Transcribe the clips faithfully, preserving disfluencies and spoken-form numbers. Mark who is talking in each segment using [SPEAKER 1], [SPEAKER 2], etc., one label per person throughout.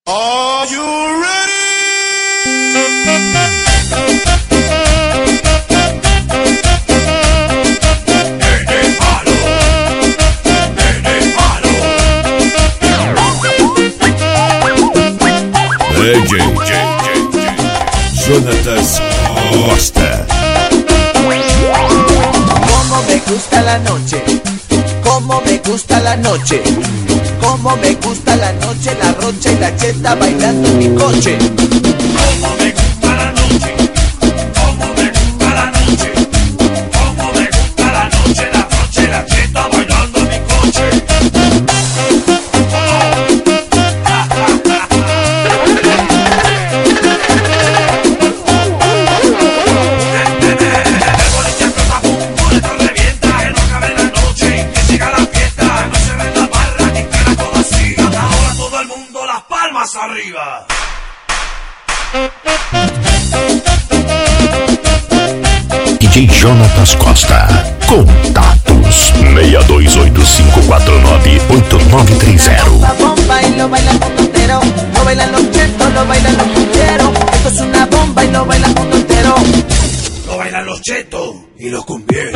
[SPEAKER 1] Are you ready? Nene malo, nene malo. D J, J, J, J, Jonatas Costa.
[SPEAKER 2] Cómo me gusta la noche, cómo me gusta la noche, cómo me gusta la noche, la rocha y la cheta bailando en mi coche.
[SPEAKER 1] Cómo me gusta la noche, cómo me gusta la noche, cómo me gusta la noche, la rocha y la cheta bailando en mi coche. Arriba.
[SPEAKER 3] D J Jonatas Costa. Contatos seis dois oito cinco quatro nove oito nove três zero.
[SPEAKER 2] Bomba, bomba y lo bailan con entero. Lo bailan los chetos, lo bailan los cumberos. Esto es una bomba y lo bailan con entero.
[SPEAKER 1] Lo bailan los chetos y los cumbieros.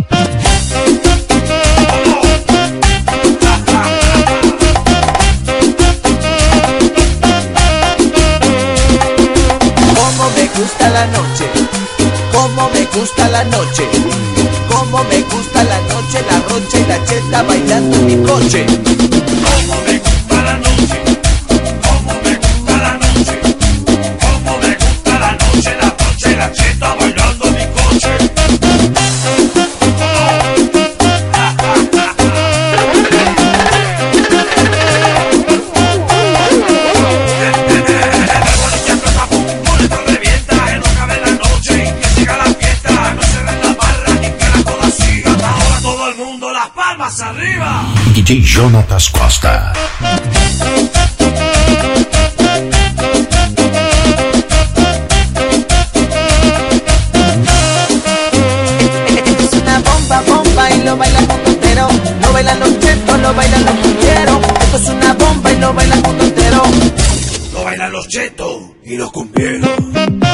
[SPEAKER 2] Cómo me gusta la noche, cómo me gusta la noche, cómo me gusta la noche, la rocha y la cheta bailando en mi coche.
[SPEAKER 1] Cómo me gusta la noche, cómo me gusta la noche, cómo me gusta la noche, la rocha y la cheta bailando en mi coche. Arriba.
[SPEAKER 3] D J Jonatas Costa.
[SPEAKER 2] Es una bomba, bomba y lo bailan con entero. Lo bailan los chetos, lo bailan los cumbieros. Esto es una bomba y lo bailan con entero.
[SPEAKER 1] Lo bailan los chetos y los cumbieros.